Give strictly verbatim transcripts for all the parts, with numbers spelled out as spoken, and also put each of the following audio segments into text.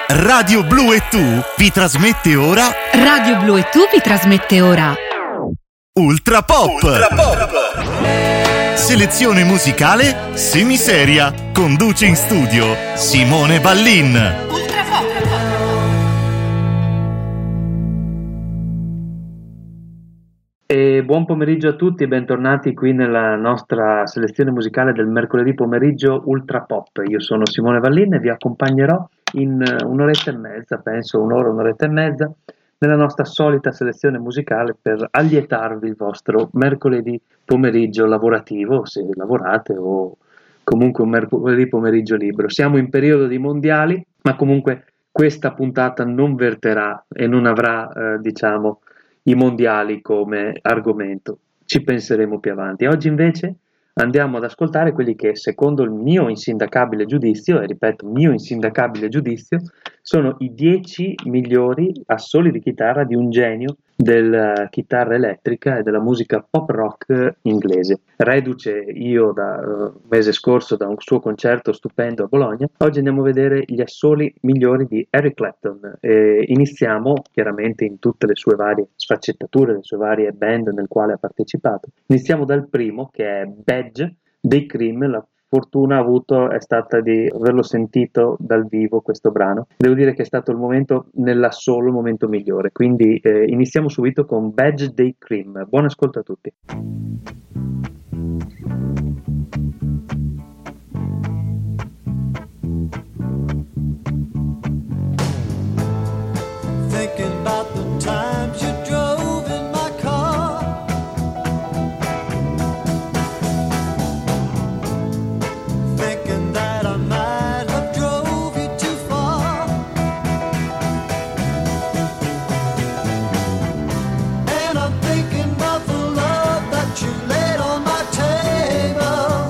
Radio Blu e Tu vi trasmette ora Radio Blu e Tu vi trasmette ora Ultra Pop, Ultra Pop. Selezione musicale semiseria. Conduce in studio Simone Vallin. Ultra Pop. E buon pomeriggio a tutti e bentornati qui nella nostra selezione musicale del mercoledì pomeriggio Ultra Pop. Io sono Simone Vallin e vi accompagnerò in un'oretta e mezza, penso un'ora, un'oretta e mezza, nella nostra solita selezione musicale per allietarvi il vostro mercoledì pomeriggio lavorativo, se lavorate, o comunque un mercoledì pomeriggio libero. Siamo in periodo di mondiali, ma comunque questa puntata non verterà e non avrà, eh, diciamo, i mondiali come argomento. Ci penseremo più avanti. Oggi invece andiamo ad ascoltare quelli che, secondo il mio insindacabile giudizio, e ripeto, mio insindacabile giudizio, sono i dieci migliori assoli di chitarra di un genio della chitarra elettrica e della musica pop rock inglese. Reduce io da uh, mese scorso da un suo concerto stupendo a Bologna, oggi andiamo a vedere gli assoli migliori di Eric Clapton. E iniziamo chiaramente in tutte le sue varie sfaccettature, le sue varie band nel quale ha partecipato. Iniziamo dal primo, che è Badge dei Cream. La fortuna avuto è stata di averlo sentito dal vivo questo brano. Devo dire che è stato il momento nell'assolo il momento migliore, quindi eh, iniziamo subito con Badge dei Cream. Buon ascolto a tutti. Thinking about the times you drove in my car, thinking that I might have drove you too far, and I'm thinking about the love that you laid on my table.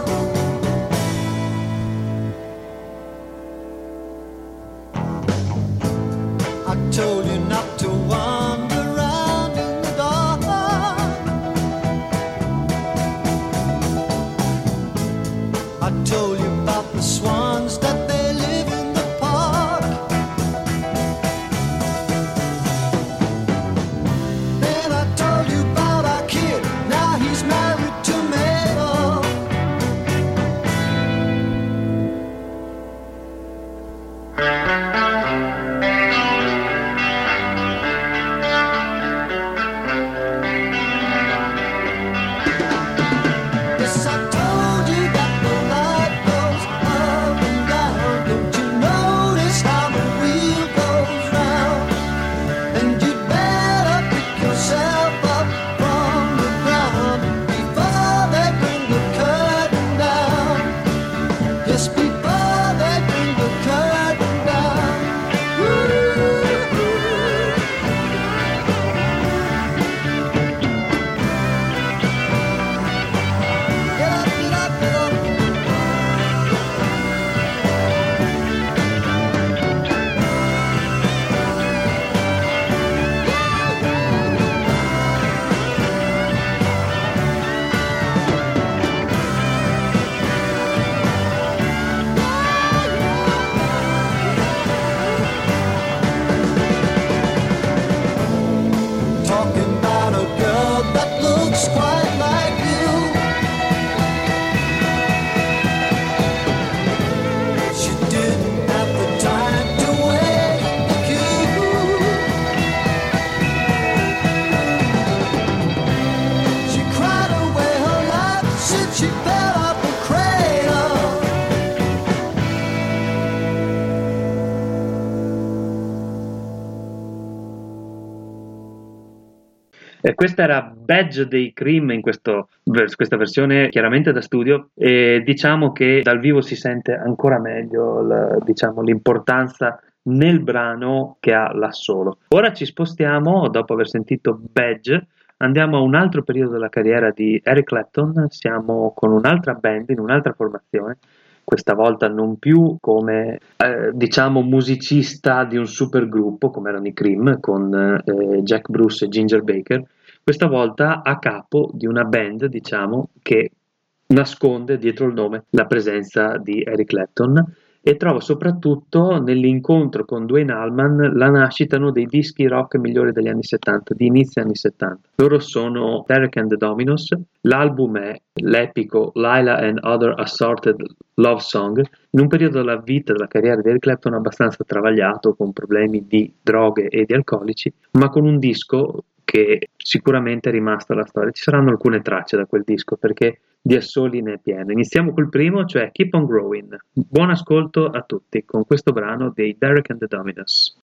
I told you not to wander around in the dark. I told you about the swans that they live in the park. Then I told you about our kid, now he's married to Mabel. Yes, I told you that the light goes up and down. Don't you notice how the wheel goes round? And you'd better pick yourself up from the ground before they bring the curtain down. Yes, before they bring the curtain down. Woo-hoo. Get up, get up, get up. Talking about a girl that looks quite like you. She didn't have the time to wait the queue. She cried away her life since she fell out the cradle. E questa era Badge dei Cream in questo, questa versione chiaramente da studio, e diciamo che dal vivo si sente ancora meglio la- diciamo, l'importanza nel brano che ha l'assolo. Ora ci spostiamo, dopo aver sentito Badge, andiamo a un altro periodo della carriera di Eric Clapton. Siamo con un'altra band, in un'altra formazione, questa volta non più come eh, diciamo musicista di un supergruppo come erano i Cream con eh, Jack Bruce e Ginger Baker, questa volta a capo di una band, diciamo, che nasconde dietro il nome la presenza di Eric Clapton e trovo soprattutto nell'incontro con Duane Allman la nascita dei dischi rock migliori degli anni settanta, di inizio anni settanta. Loro sono Derek and the Dominos, l'album è l'epico Lila and Other Assorted Love Song, in un periodo della vita, della carriera di Eric Clapton abbastanza travagliato, con problemi di droghe e di alcolici, ma con un disco che sicuramente è rimasto alla storia. Ci saranno alcune tracce da quel disco perché di assoli ne è pieno. Iniziamo col primo, cioè Keep on Growing. Buon ascolto a tutti con questo brano dei Derek and the Dominos.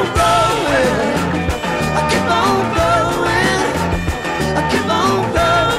Keep on growing,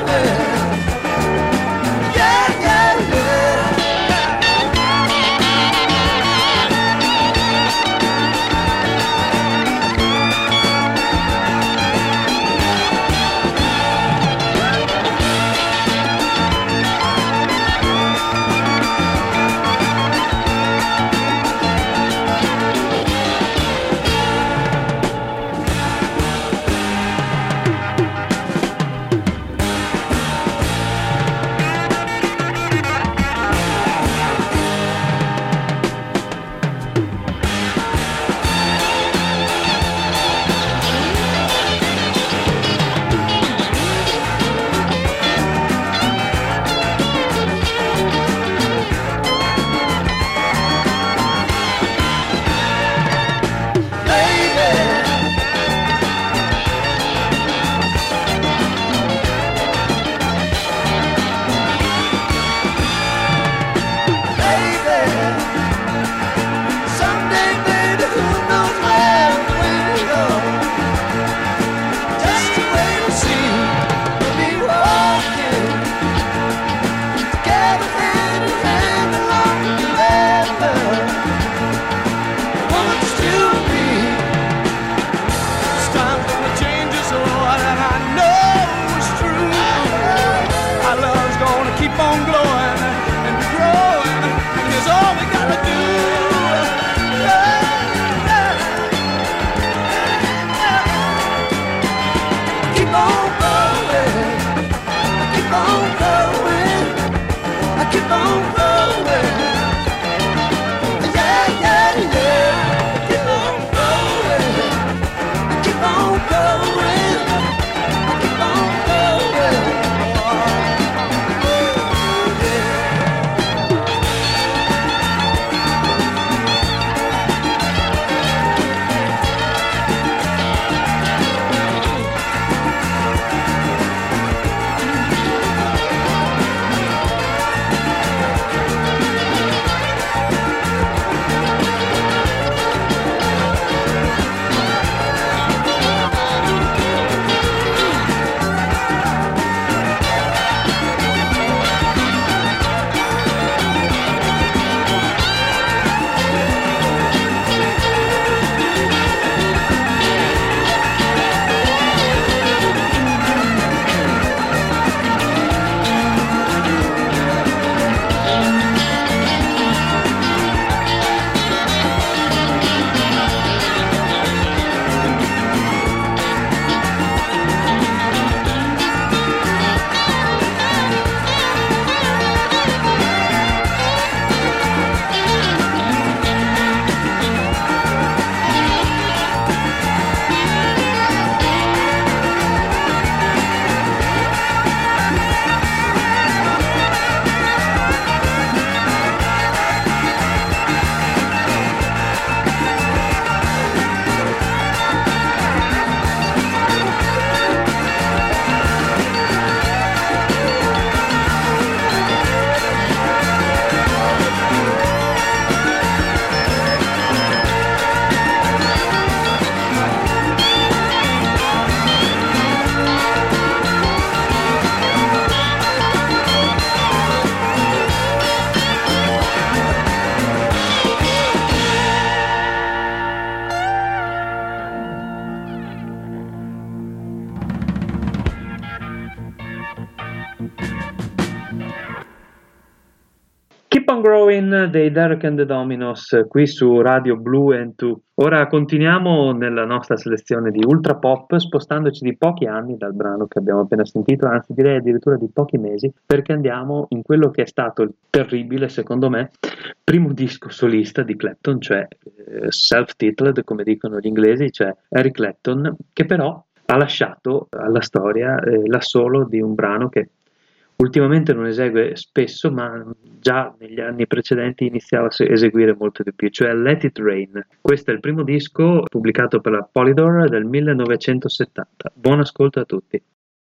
On Growing dei Derek and the Dominos qui su Radio Blue and Two. Ora continuiamo nella nostra selezione di Ultra Pop, spostandoci di pochi anni dal brano che abbiamo appena sentito, anzi direi addirittura di pochi mesi, perché andiamo in quello che è stato il terribile, secondo me, primo disco solista di Clapton, cioè eh, self-titled, come dicono gli inglesi, cioè Eric Clapton, che però ha lasciato alla storia eh, l'assolo di un brano che ultimamente non esegue spesso, ma già negli anni precedenti iniziava a eseguire molto di più, cioè Let It Rain. Questo è il primo disco pubblicato per la Polydor del millenovecentosettanta. Buon ascolto a tutti.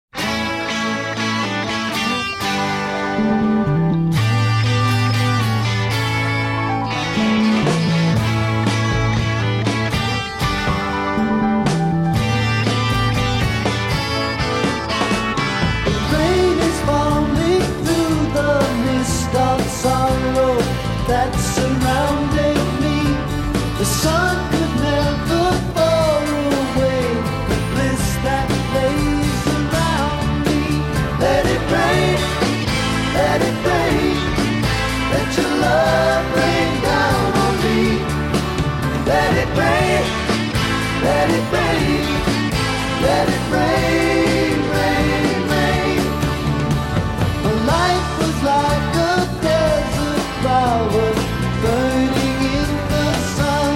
That surrounded me, the sun could never fall away, the bliss that lays around me. Let it rain, let it rain, let your love rain down on me. Let it rain, let it rain, let it rain, rain, rain. My life was like a desert flower burning in the sun,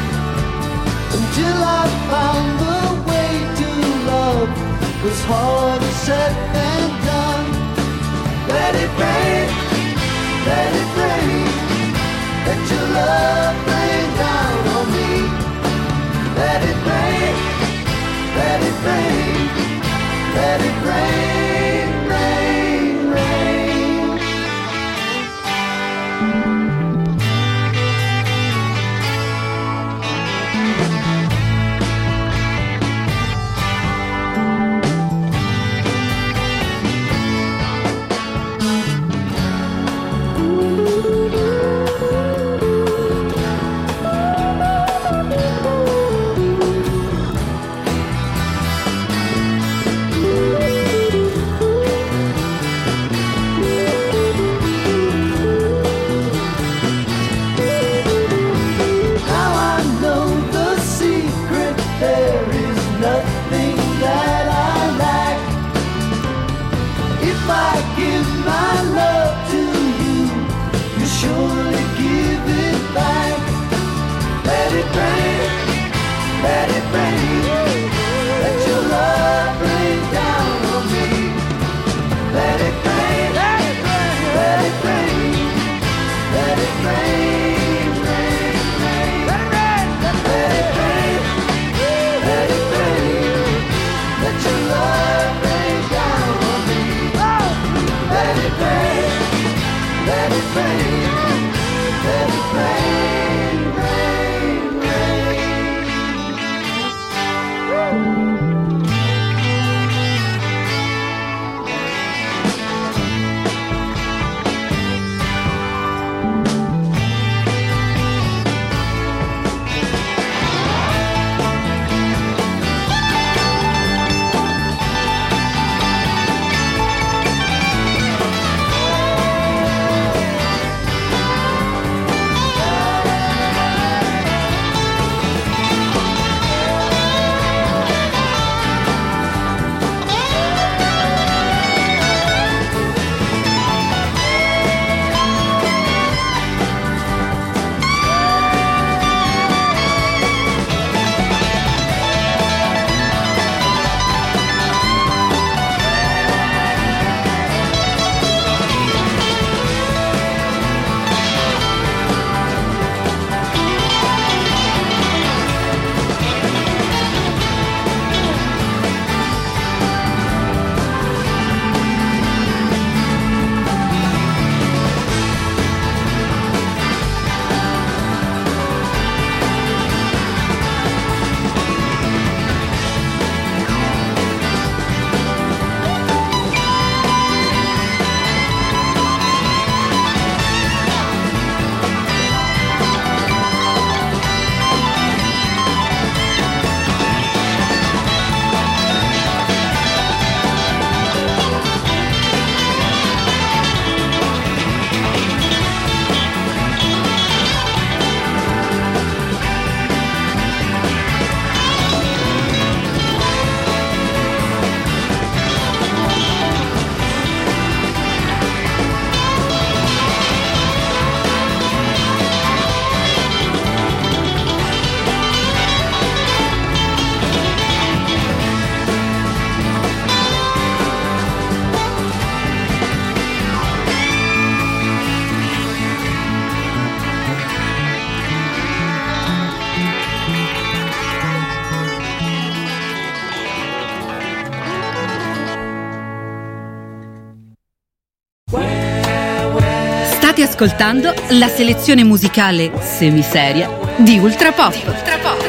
until I found the way to love was harder said than done. Let it rain, let it rain, let your love rain down on me. Let it rain, let it rain, let it rain, rain, rain. ascoltando la selezione musicale semiseria di Ultra Pop. Di Ultra Pop.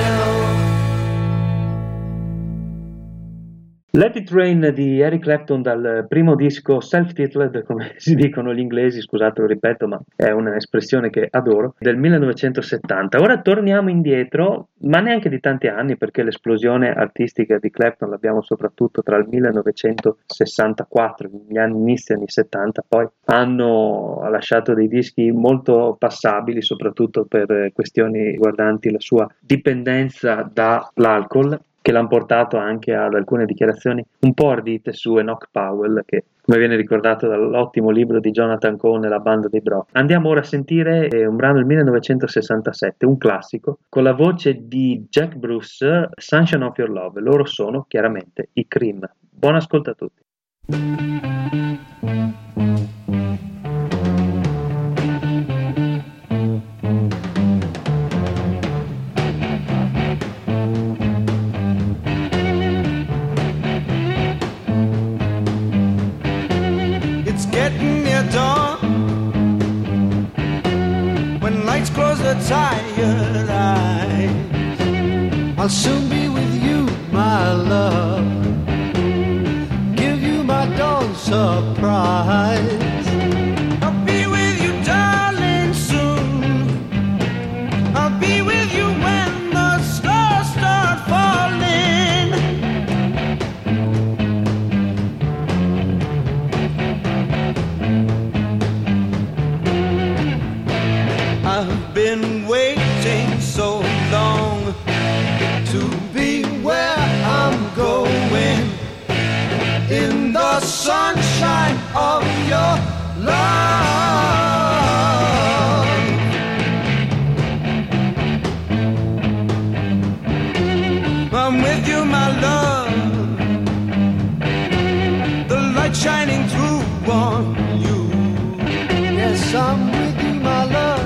Let It Rain di Eric Clapton dal primo disco self-titled, come si dicono gli inglesi, scusate lo ripeto ma è un'espressione che adoro, del millenovecentosettanta. Ora torniamo indietro, ma neanche di tanti anni, perché l'esplosione artistica di Clapton l'abbiamo soprattutto tra il millenovecentosessantaquattro, gli anni inizi anni settanta, poi hanno lasciato dei dischi molto passabili, soprattutto per questioni riguardanti la sua dipendenza dall'alcol, che l'hanno portato anche ad alcune dichiarazioni un po' ardite su Enoch Powell, che come viene ricordato dall'ottimo libro di Jonathan Cohen e la banda dei Bro. Andiamo ora a sentire un brano del millenovecentosessantasette, un classico, con la voce di Jack Bruce, Sunshine of Your Love. Loro sono chiaramente i Cream. Buon ascolto a tutti. Getting near dawn, when lights close their tired eyes, I'll soon be with you, my love, give you my dawn surprise. I'll be with you, darling, soon. I'll be with you when the stars start falling. I've been waiting so long to be where I'm going, in the sunshine of your love. I'm with you, my love, the light shining through on you. Yes, I'm with you, my love.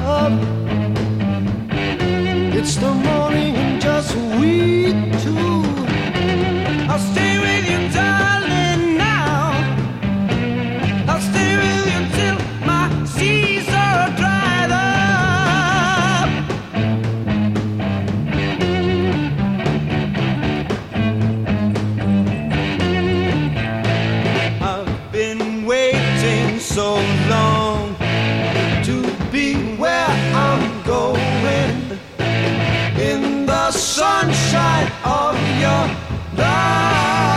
It's the morning and just we two. I'll stay with you, darling, now. I'll stay with you till my seas are dried up. I've been waiting so long to be where I'm going, in the sunshine of your love.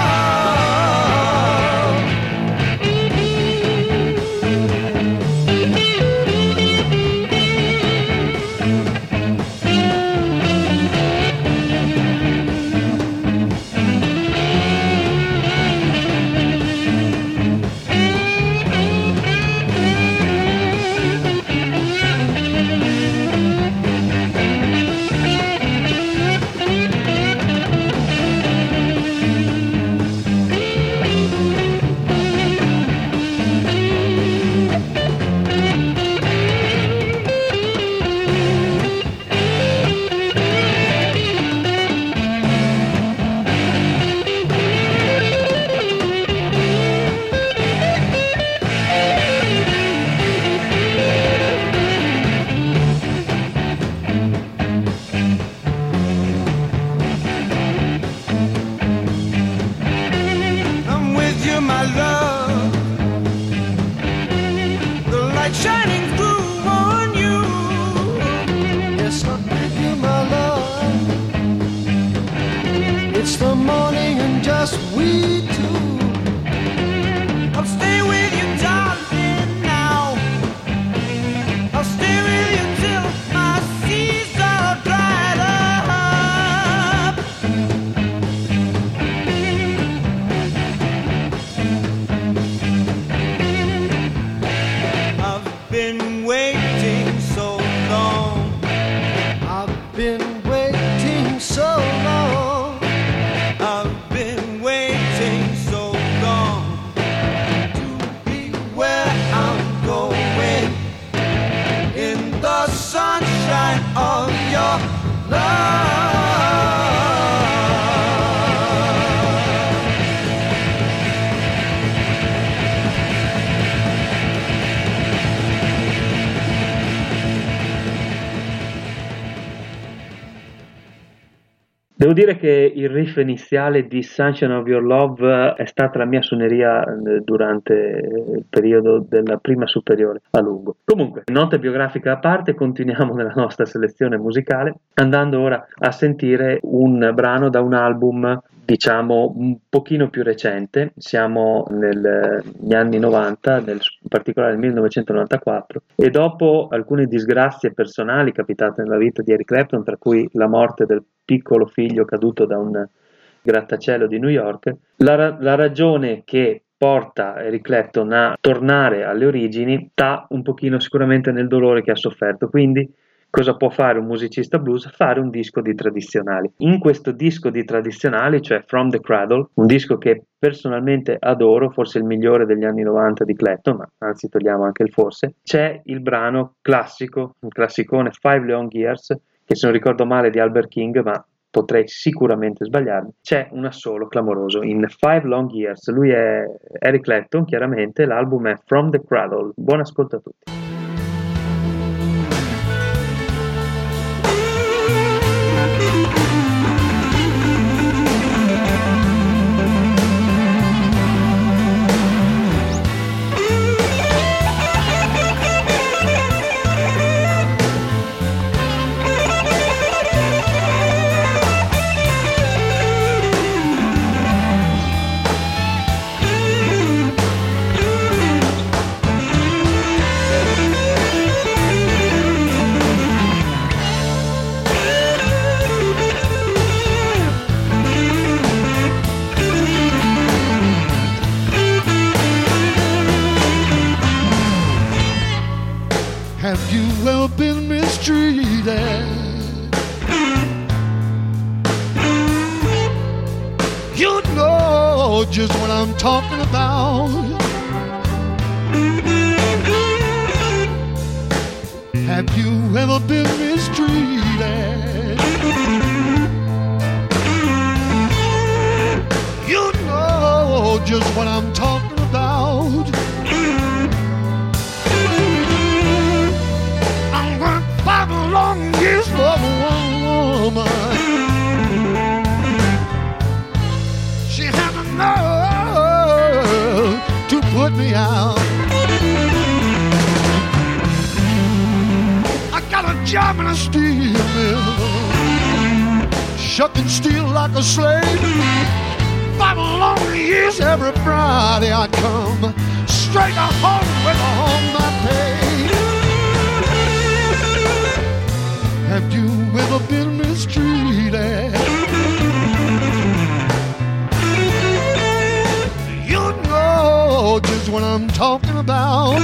I'm with you, my love, the light shining through on you. Yes, I'm with you, my love. It's the morning and just we two. I'll stay with you, darling, now. I'll stay with you till my seas are dried up. I've been waiting so long. I've been waiting so long. I've been waiting so Devo dire che il riff iniziale di Sunshine of Your Love è stata la mia suoneria eh, durante il periodo della prima superiore a lungo. Comunque, nota biografica a parte, continuiamo nella nostra selezione musicale, andando ora a sentire un brano da un album, diciamo, un pochino più recente. Siamo nel- negli anni novanta, nel- in particolare nel millenovecentonovantaquattro, e dopo alcune disgrazie personali capitate nella vita di Eric Clapton, tra cui la morte del piccolo figlio caduto da un grattacielo di New York, la, ra- la ragione che porta Eric Clapton a tornare alle origini sta un pochino sicuramente nel dolore che ha sofferto. Quindi cosa può fare un musicista blues? Fare un disco di tradizionali. In questo disco di tradizionali, cioè From the Cradle, un disco che personalmente adoro, forse il migliore degli anni novanta di Clapton, ma anzi togliamo anche il forse, c'è il brano classico, un classicone, Five Long Years, che se non ricordo male è di Albert King, ma potrei sicuramente sbagliarmi. C'è un assolo clamoroso in Five Long Years. Lui è Eric Clapton, chiaramente, l'album è From the Cradle. Buon ascolto a tutti. Have you ever been mistreated? You know just what I'm talking about. Have you ever been mistreated? You know just what I'm talking about. Five long years for one woman. She had the nerve to put me out. I got a job in a steel mill, shucking steel like a slave. Five long years every Friday I come straight to home with all my pay. Have you ever been mistreated? You know just what I'm talking about.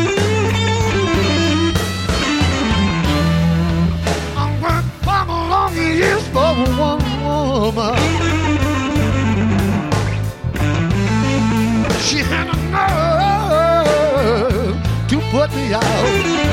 I worked five long years for one woman. She had a nerve to put me out.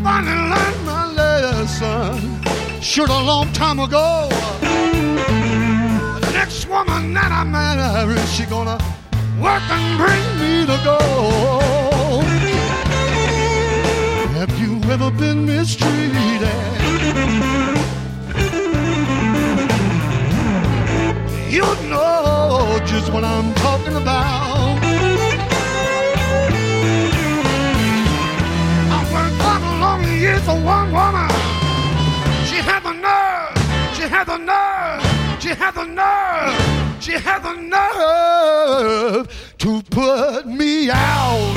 finally learned my lesson. Should a long time ago. The next woman that I marry, she gonna work and bring me to gold. Have you ever been mistreated? You know just what I'm talking about. I worked for a long years for one woman. She had the nerve, she had the nerve, she had the nerve, she had the nerve to put me out.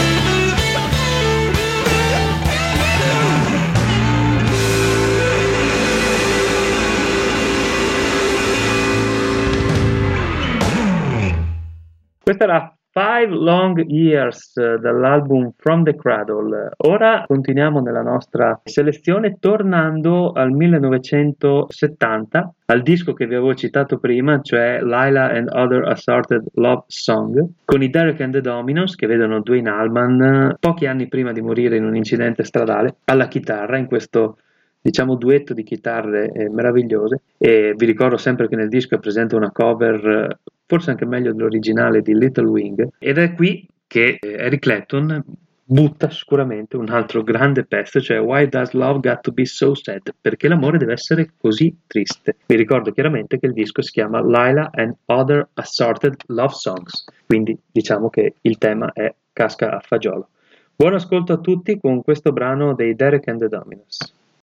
Questa era Five Long Years eh, dall'album From the Cradle. Ora continuiamo nella nostra selezione tornando al millenovecentosettanta, al disco che vi avevo citato prima, cioè Lila and Other Assorted Love Song, con i Derek and the Dominos che vedono Duane Allman pochi anni prima di morire in un incidente stradale alla chitarra, in questo diciamo duetto di chitarre eh, meravigliose. E vi ricordo sempre che nel disco è presente una cover eh, forse anche meglio dell'originale di Little Wing, ed è qui che eh, Eric Clapton butta sicuramente un altro grande pezzo, cioè Why Does Love Got to Be So Sad? Perché l'amore deve essere così triste. Vi ricordo chiaramente che il disco si chiama Lila and Other Assorted Love Songs, quindi diciamo che il tema è casca a fagiolo. Buon ascolto a tutti con questo brano dei Derek and the Dominos.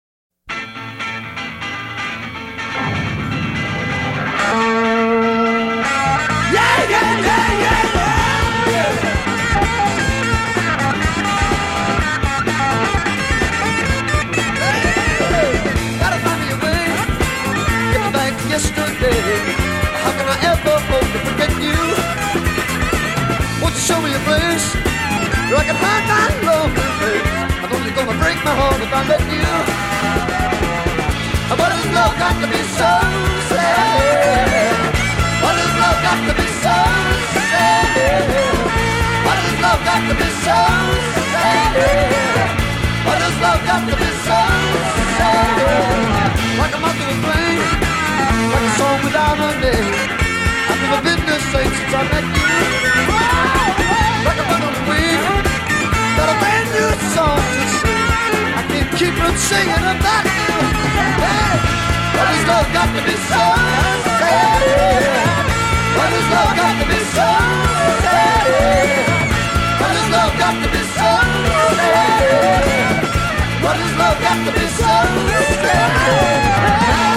Yeah, yeah, yeah, yeah, yeah. Hey, gotta find me a way, get me back to yesterday. How can I ever hope to forget you? Won't you show me a place where I can hide my lonely face? I'm only gonna break my heart if I let you. What has love got to be so sad? What has love got to be so sad? What has love got to be so sad? What has love got to be so sad? Like a moth to a flame, like a song without a name. I've never been this same since I met you. Like a bird on the wing, got a brand new song to sing. I can't keep from singing about you. Hey, what has love got to be so sad? What has love got to be so sad? What has love got to be so sad? What has love got to be so sad?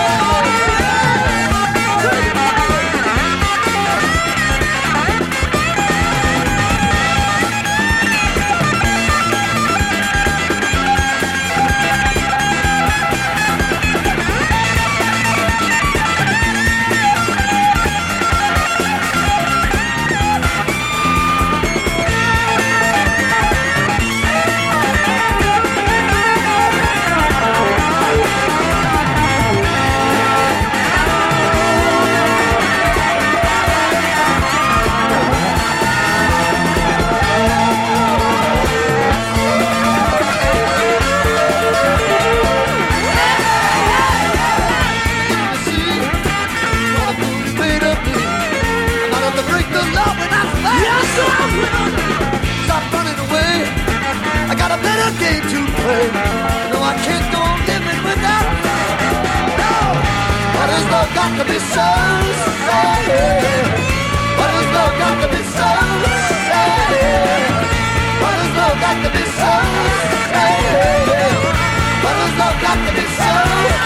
Stop running away. I got a better game to play. No, I can't go on living without you. No. What has love got to be so sad? What has love got to be so sad? What has love got to be so sad? What has love got to be so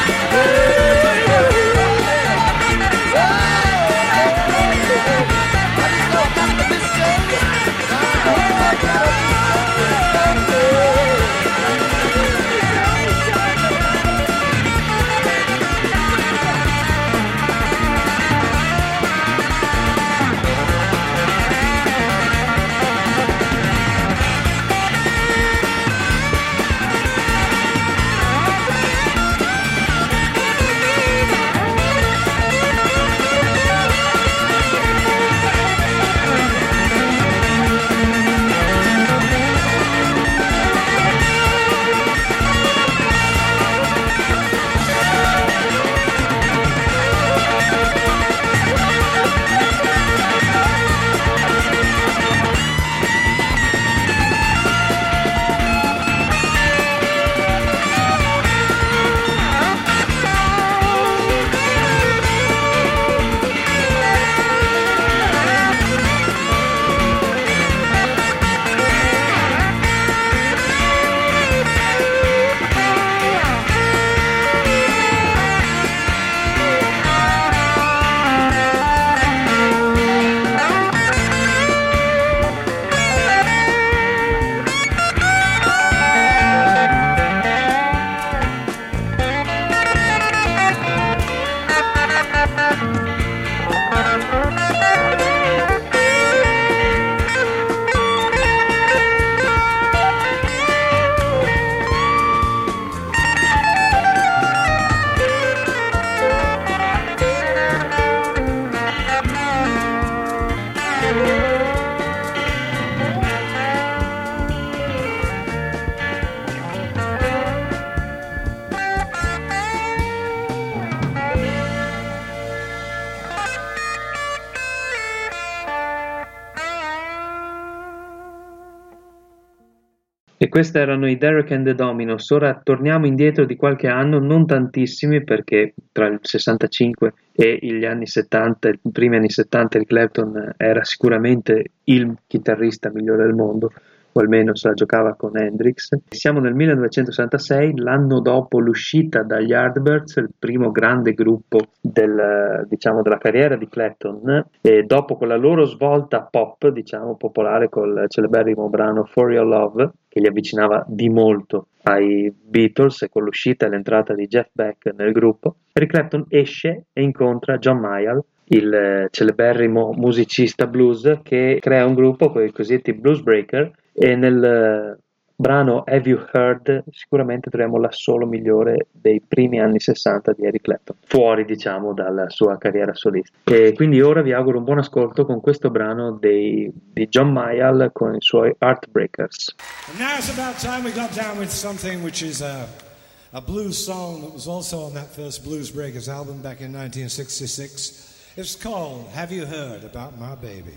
sad? E questi erano i Derek and the Dominos. Ora torniamo indietro di qualche anno, non tantissimi, perché tra il sessantacinque e gli anni settanta, i primi anni settanta, Eric Clapton era sicuramente il chitarrista migliore del mondo, o almeno se la giocava con Hendrix. Siamo nel millenovecentosessantasei, l'anno dopo l'uscita dagli Yardbirds, il primo grande gruppo del, diciamo, della carriera di Clapton, e dopo quella loro svolta pop, diciamo, popolare, col celeberrimo brano For Your Love, che li avvicinava di molto ai Beatles, e con l'uscita e l'entrata di Jeff Beck nel gruppo, Eric Clapton esce e incontra John Mayall, il celeberrimo musicista blues, che crea un gruppo con i cosiddetti Blues Breaker, e nel brano Have You Heard sicuramente troviamo l'assolo migliore dei primi anni sessanta di Eric Clapton, fuori diciamo dalla sua carriera solista. E quindi ora vi auguro un buon ascolto con questo brano dei, di John Mayall con i suoi Heartbreakers. And now it's about time we got down with something which is a, a blues song that was also on that first Blues Breakers album back in nineteen sixty-six. It's called Have You Heard About My Baby?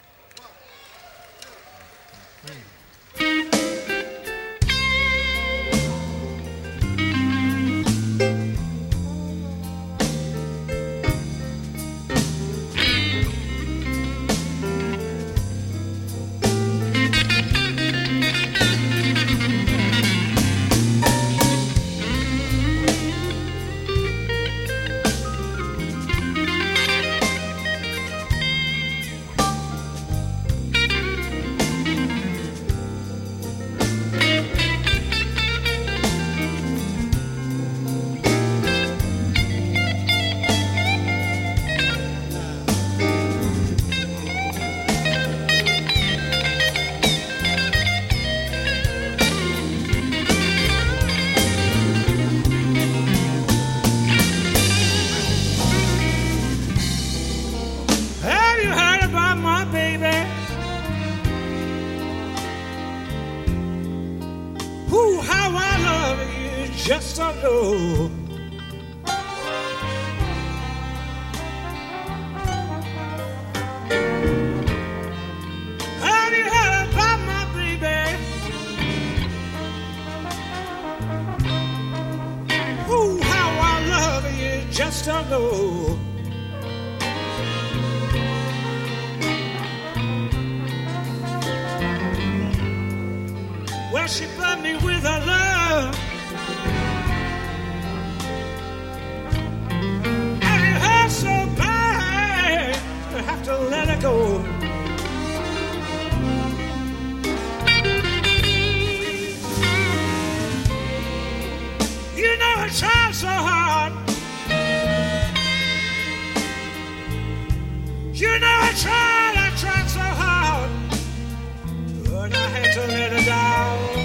Just don't know. Have you heard about my baby? Ooh, how I love you, just don't know. Well, she burned me with her love. So bad, I have to let her go. You know I tried so hard. You know I tried, I tried so hard, but I had to let her down.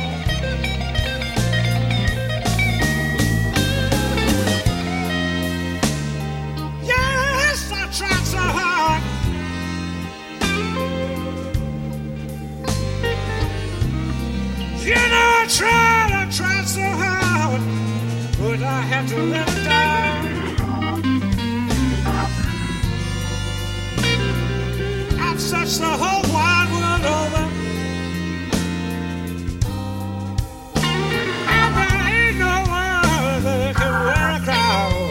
Tried so hard. You know I tried, I tried so hard, but I had to let it down. I've searched the whole wide world over, and there ain't no one that can wear a crown.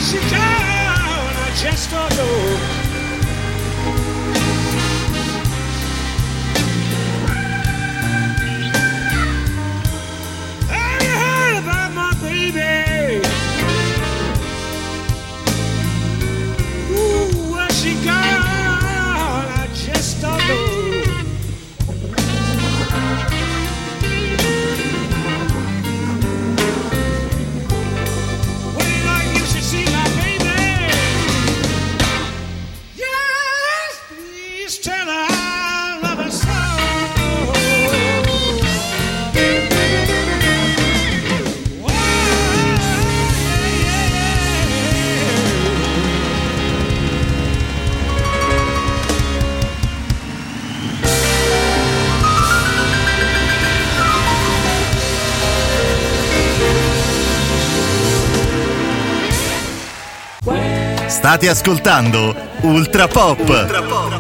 where she gone, I just don't know. Have you heard about my baby? Ooh, where she gone, I just don't know. Tell her I love her so. Whoa, yeah, yeah. State ascoltando Ultra Pop. Ultra Pop.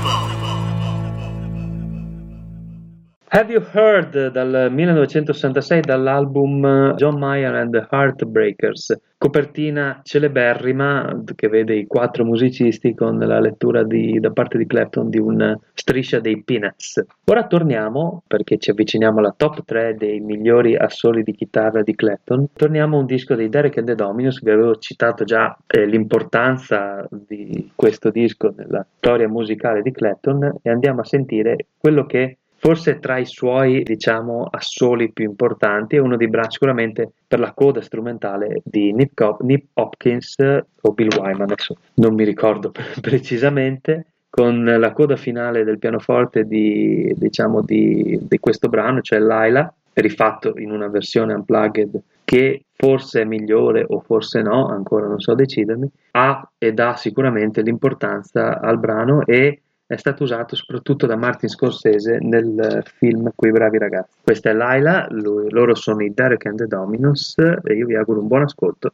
Have You Heard dal millenovecentosessantasei dall'album John Mayer and the Heartbreakers, copertina celeberrima che vede i quattro musicisti con la lettura di, da parte di Clapton di una striscia dei Peanuts. Ora torniamo, perché ci avviciniamo alla top tre dei migliori assoli di chitarra di Clapton, torniamo a un disco dei Derek and the Dominos. Vi avevo citato già eh, l'importanza di questo disco nella storia musicale di Clapton e andiamo a sentire quello che forse tra i suoi, diciamo, assoli più importanti, è uno dei brani sicuramente per la coda strumentale di Nip, Cop- Nip Hopkins o Bill Wyman, adesso non mi ricordo precisamente, con la coda finale del pianoforte di, diciamo, di, di questo brano, cioè Laila, rifatto in una versione unplugged che forse è migliore o forse no, ancora non so decidermi, ha e dà sicuramente l'importanza al brano e è stato usato soprattutto da Martin Scorsese nel film Quei bravi ragazzi. Questa è Laila, lui, loro sono i Derek and the Dominos e io vi auguro un buon ascolto.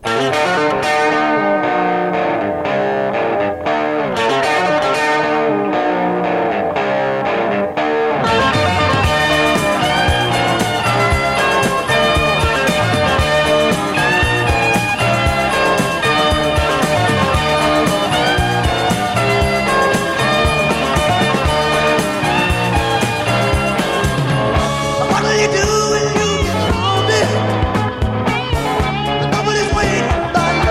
What do you do when you get lonely? Nobody's waiting by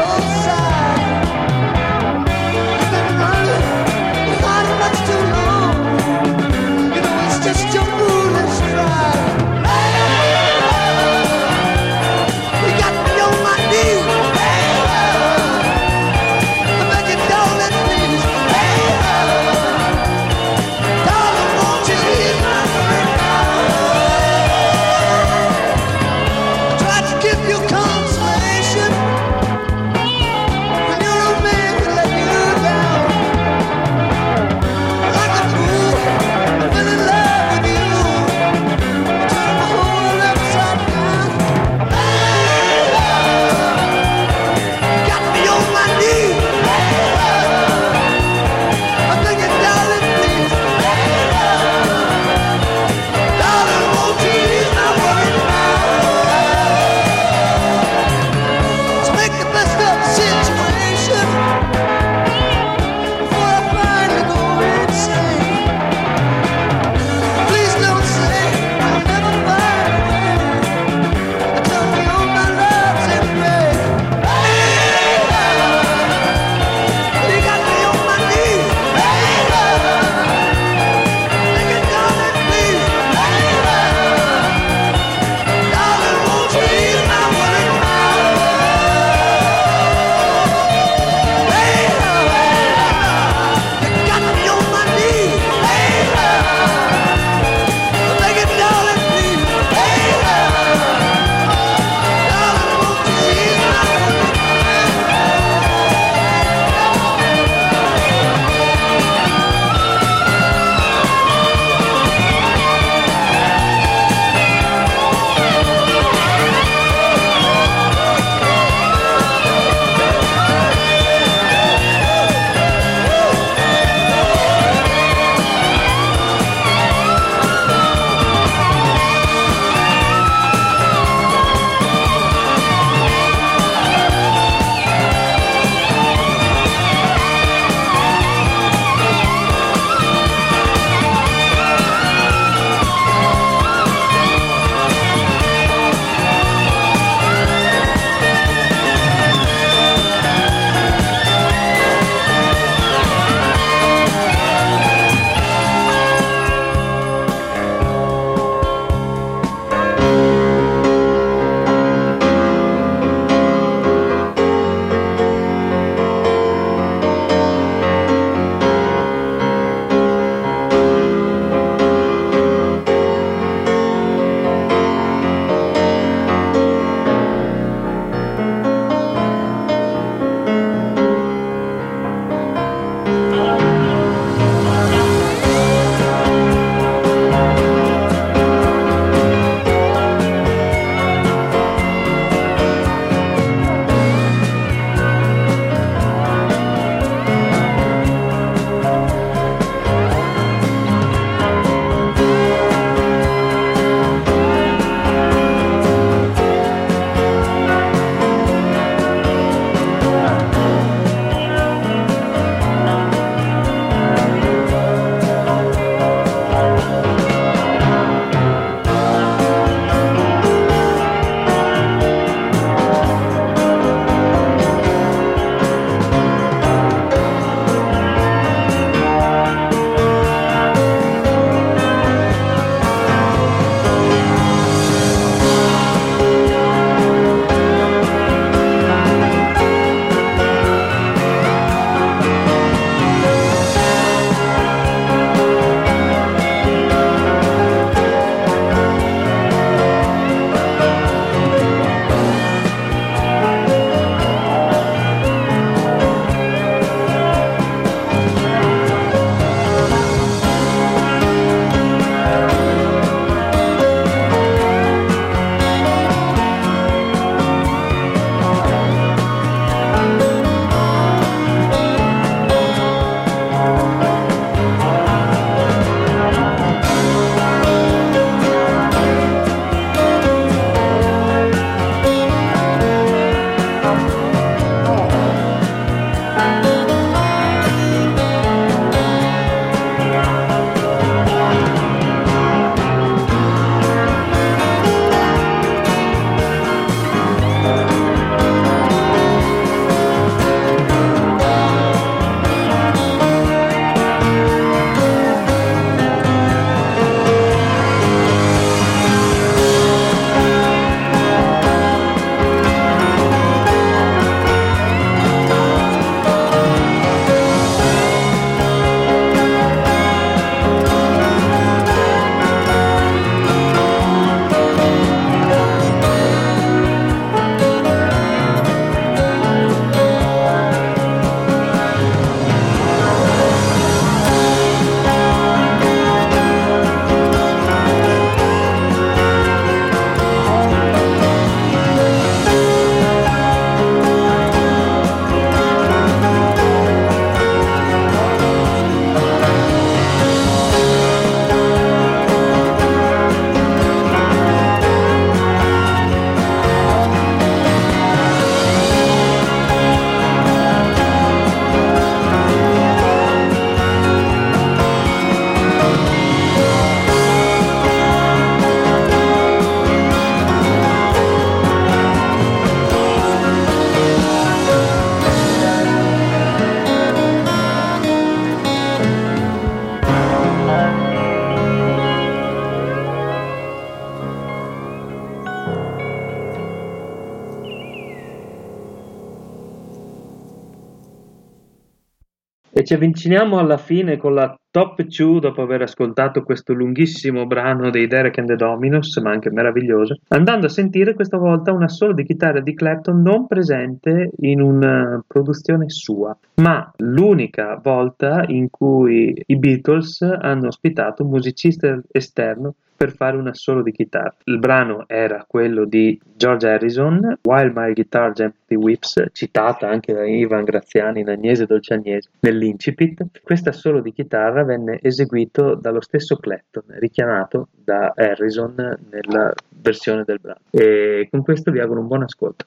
E ci avviciniamo alla fine con la top due dopo aver ascoltato questo lunghissimo brano dei Derek and the Dominos, ma anche meraviglioso, andando a sentire questa volta un assolo di chitarra di Clapton non presente in una produzione sua, ma l'unica volta in cui i Beatles hanno ospitato un musicista esterno per fare un assolo di chitarra. Il brano era quello di George Harrison, While My Guitar Gently Weeps, citata anche da Ivan Graziani in Agnese Dolce Agnese nell'incipit. Questo assolo di chitarra venne eseguito dallo stesso Clapton, richiamato da Harrison nella versione del brano. E con questo vi auguro un buon ascolto.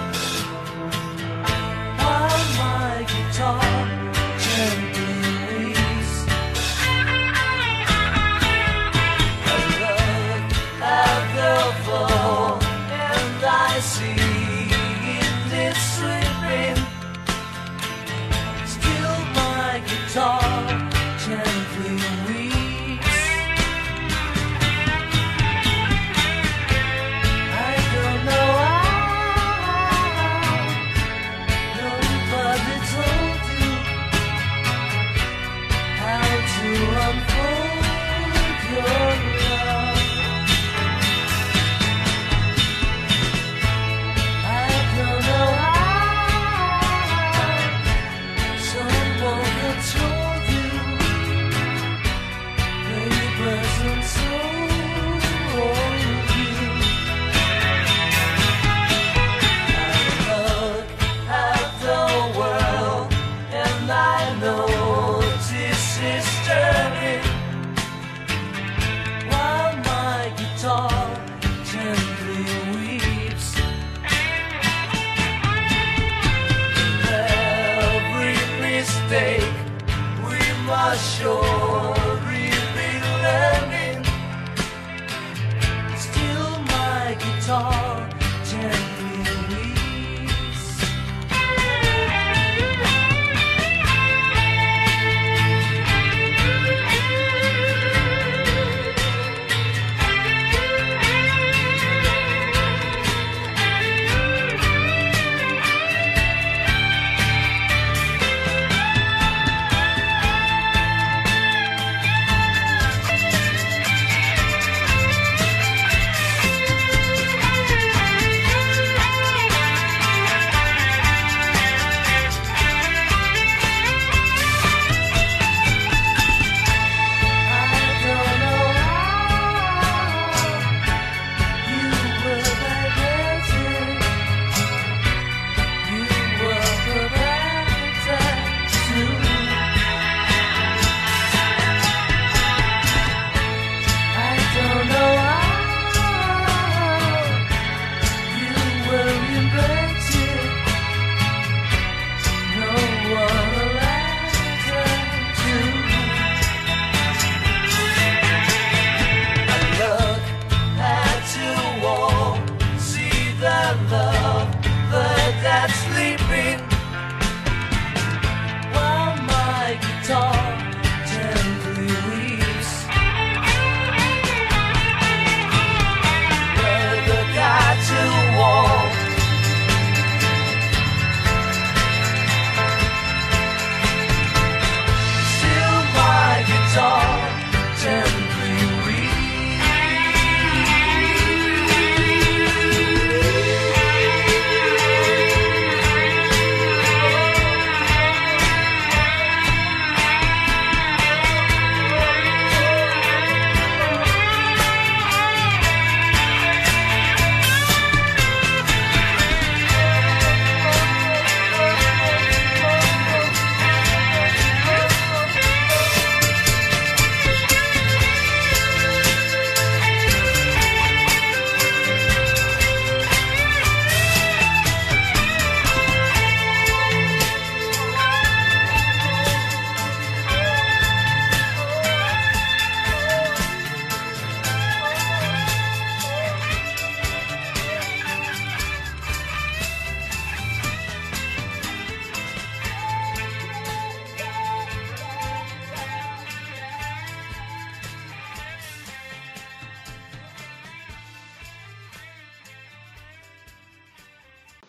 Sleeping while my guitar gently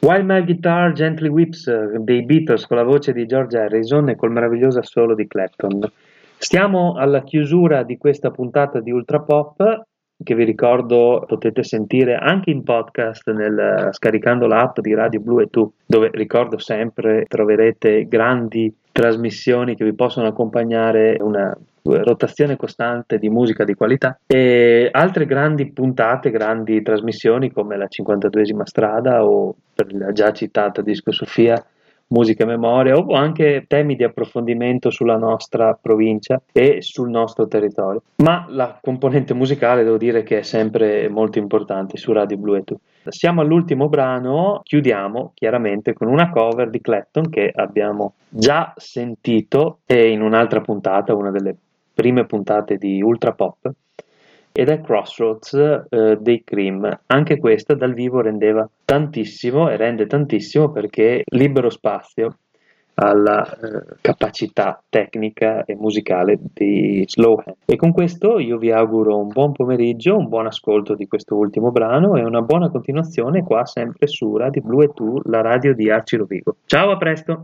While My Guitar Gently Weeps dei Beatles con la voce di George Harrison e col meraviglioso assolo di Clapton. Stiamo alla chiusura di questa puntata di Ultra Pop, che vi ricordo potete sentire anche in podcast nel, scaricando l'app di Radio Blu e Tu, dove ricordo sempre troverete grandi trasmissioni che vi possono accompagnare, una rotazione costante di musica di qualità e altre grandi puntate, grandi trasmissioni come la cinquantaduesima strada o per la già citata Disco Sofia, musica e memoria, o anche temi di approfondimento sulla nostra provincia e sul nostro territorio. Ma la componente musicale devo dire che è sempre molto importante su Radio Blu e Tu. Siamo all'ultimo brano, chiudiamo chiaramente con una cover di Clapton che abbiamo già sentito e in un'altra puntata, una delle prime puntate di Ultra Pop, ed è Crossroads eh, dei Cream. Anche questa dal vivo rendeva tantissimo e rende tantissimo perché libero spazio alla eh, capacità tecnica e musicale di Slowhand. E con questo io vi auguro un buon pomeriggio, un buon ascolto di questo ultimo brano e una buona continuazione qua sempre su Radio Blu e Tu, la radio di Arci Rovigo. Ciao, a presto!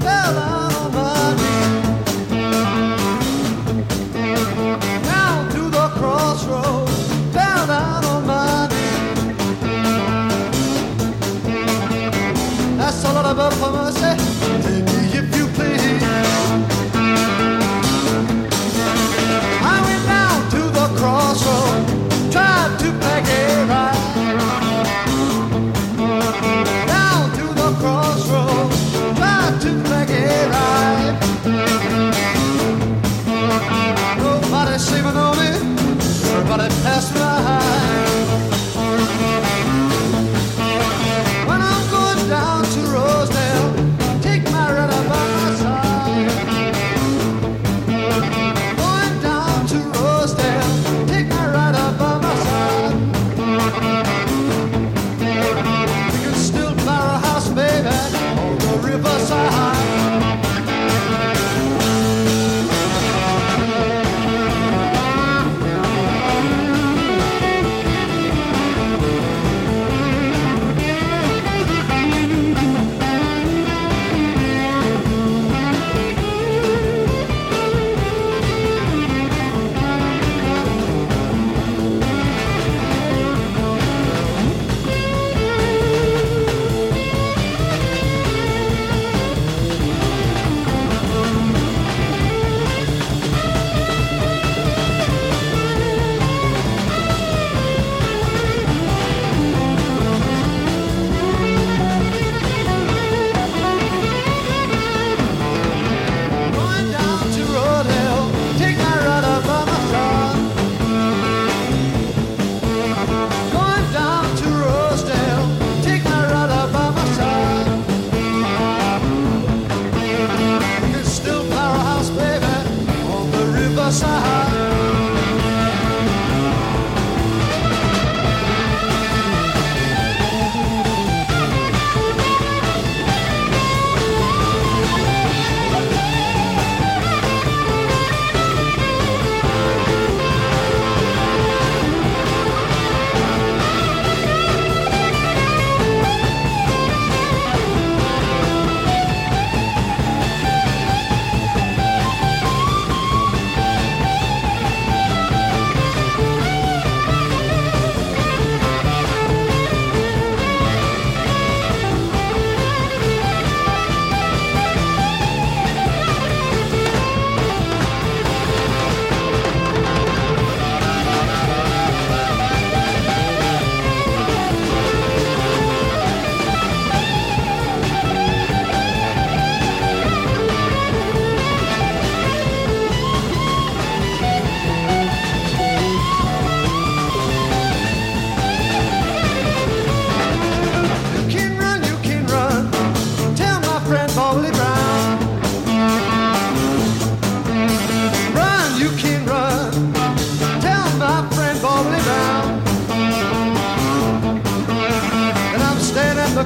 Down to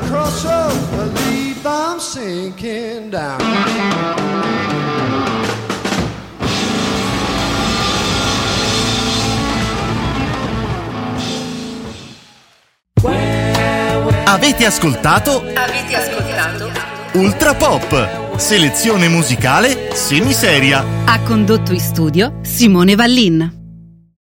crossroads, believe I'm sinking down. Avete ascoltato? Avete ascoltato? Ultra Pop, selezione musicale semiseria. Ha condotto in studio Simone Vallin.